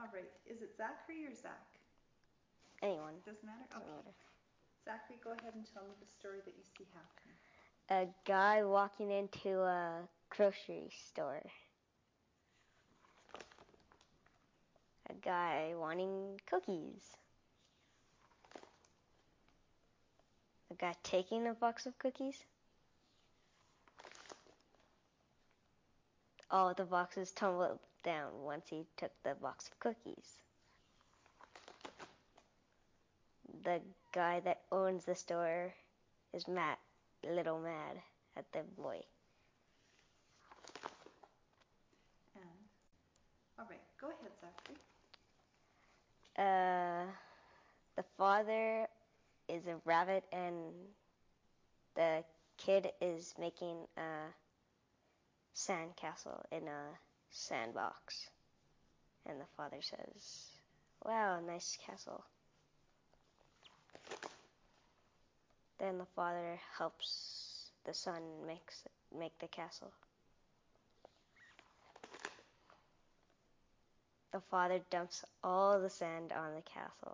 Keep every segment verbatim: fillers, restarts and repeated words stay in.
All right. Is it Zachary or Zach? Anyone. Doesn't matter? Doesn't Okay. matter. Zachary, go ahead and tell me the story that you see happening. A guy walking into a grocery store. A guy wanting cookies. A guy taking a box of cookies. All the boxes tumbled down once he took the box of cookies. The guy that owns the store is mad, a little mad at the boy. And, all right, go ahead, Zachary. Uh, the father is a rabbit and the kid is making a sandcastle in a sandbox. And the father says, "Wow, nice castle." Then the father helps the son makes make the castle. The father dumps all the sand on the castle.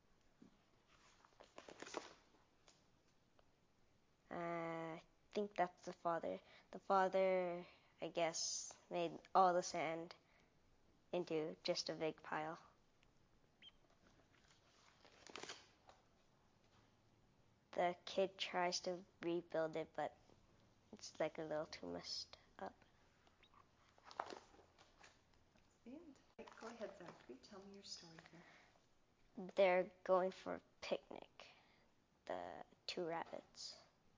Uh, I think that's the father. The father, I guess, made all the sand into just a big pile. The kid tries to rebuild it, but it's like a little too messed up. That's the end. Right, go ahead, Zachary. Tell me your story here. They're going for a picnic, the two rabbits.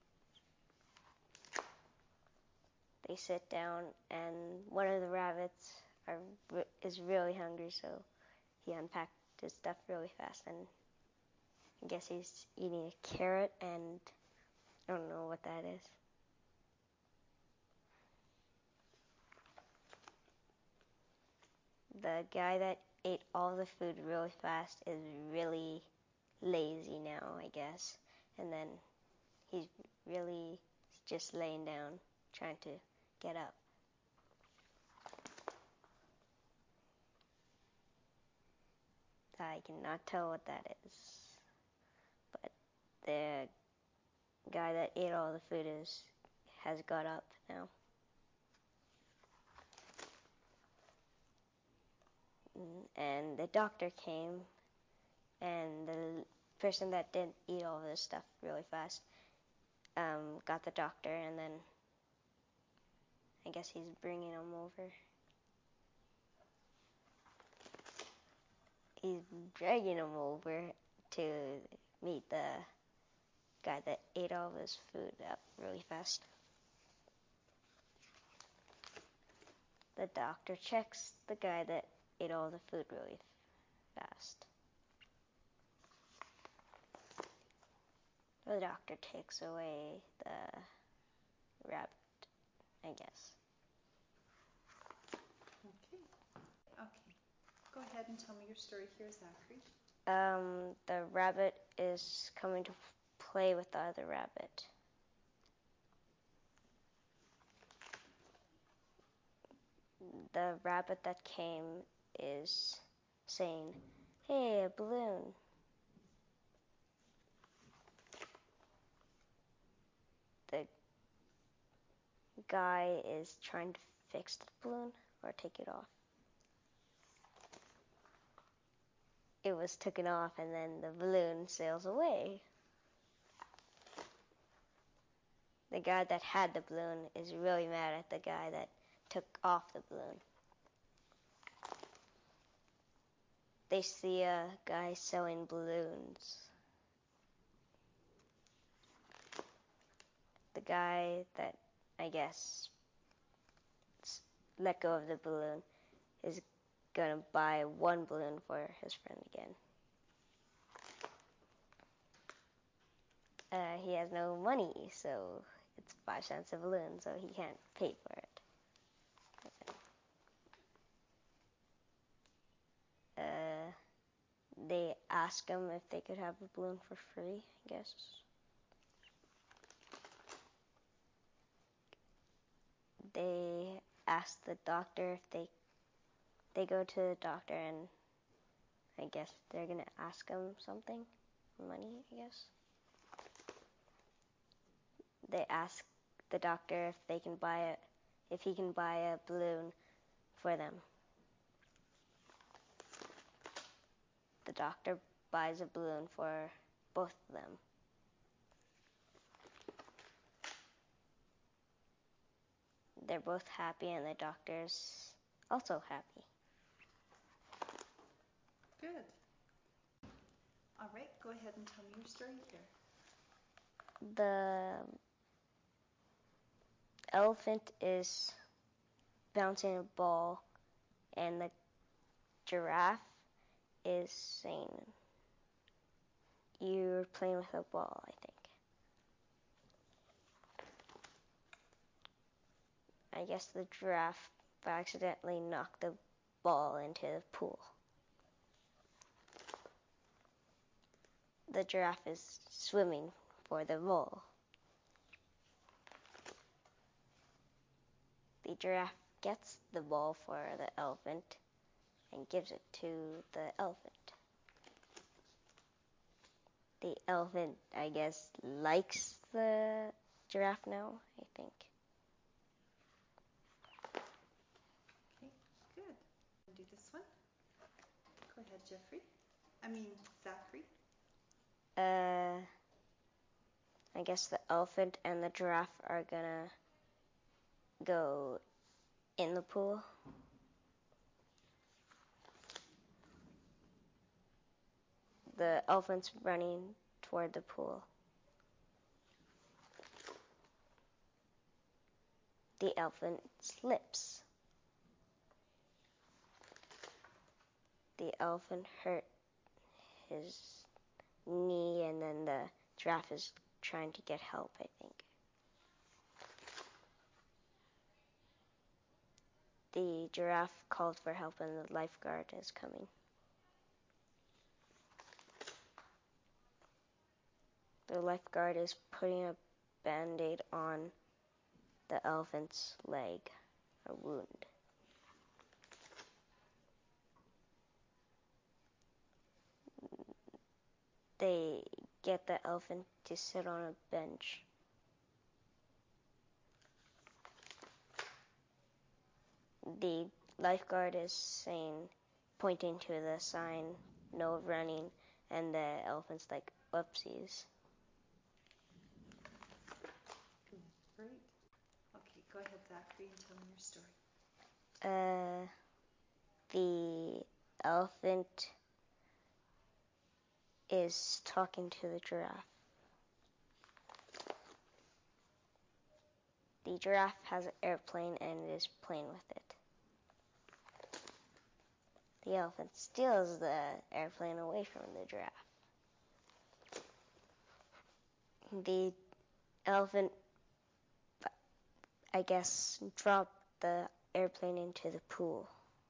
They sit down, and one of the rabbits are, is really hungry, so he unpacked his stuff really fast, and I guess he's eating a carrot, and I don't know what that is. The guy that ate all the food really fast is really lazy now, I guess, and then he's really just laying down, trying to get up. I cannot tell what that is, but the guy that ate all the food is has got up now. And the doctor came, and the person that didn't eat all this stuff really fast um, got the doctor, and then I guess he's bringing him over. He's dragging him over to meet the guy that ate all his food up really fast. The doctor checks the guy that ate all the food really fast. The doctor takes away the rabbit, I guess. Okay. Okay. Go ahead and tell me your story here, Zachary. Um, the rabbit is coming to play with the other rabbit. The rabbit that came is saying, "Hey, a balloon." The guy is trying to fix the balloon or take it off. It was taken off, and then the balloon sails away. The guy that had the balloon is really mad at the guy that took off the balloon. They see a guy selling balloons. The guy that, I guess, let go of the balloon is gonna buy one balloon for his friend again. Uh, he has no money, so it's five cents a balloon, so he can't pay for it. Uh, they ask him if they could have a balloon for free, I guess. They ask the doctor if they they go to the doctor, and I guess they're gonna ask him something, money, I guess. They ask the doctor if they can buy it, if he can buy a balloon for them. The doctor buys a balloon for both of them. They're both happy, and the doctor's also happy. Good. All right, go ahead and tell me your story here. The elephant is bouncing a ball, and the giraffe is saying, "You're playing with a ball," I think. I guess the giraffe accidentally knocked the ball into the pool. The giraffe is swimming for the ball. The giraffe gets the ball for the elephant and gives it to the elephant. The elephant, I guess, likes the giraffe now, I think. Okay, good. Do this one. Go ahead, Jeffrey. I mean, Zachary. Uh, I guess the elephant and the giraffe are gonna go in the pool. The elephant's running toward the pool. The elephant slips. The elephant hurt his knee, and then the giraffe is trying to get help, I think. The giraffe called for help, and the lifeguard is coming. The lifeguard is putting a band-aid on the elephant's leg, a wound. They get the elephant to sit on a bench. The lifeguard is saying, pointing to the sign, "No running," and the elephant's like, "Whoopsies." Great. Okay, go ahead, Zachary, and tell me your story. Uh, the elephant is talking to the giraffe. The giraffe has an airplane and is playing with it. The elephant steals the airplane away from the giraffe. The elephant, I guess, dropped the airplane into the pool.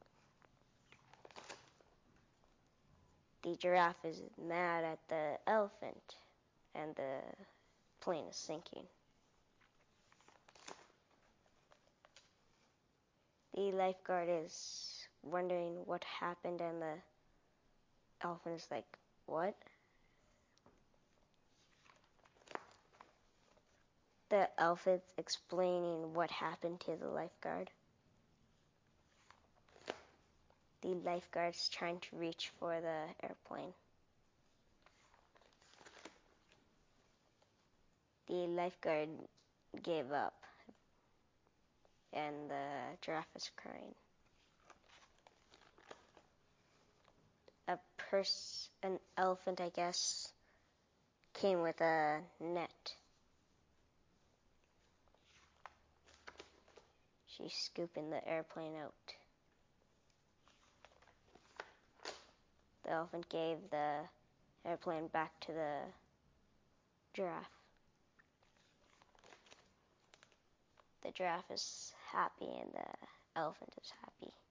The giraffe is mad at the elephant, and the plane is sinking. The lifeguard is wondering what happened, and the elephant is like, "What?" The elephant's explaining what happened to the lifeguard. The lifeguard's trying to reach for the airplane. The lifeguard gave up, and the giraffe is crying. A pers- an elephant, I guess, came with a net. She's scooping the airplane out. The elephant gave the airplane back to the giraffe. The giraffe is happy, and the elephant is happy.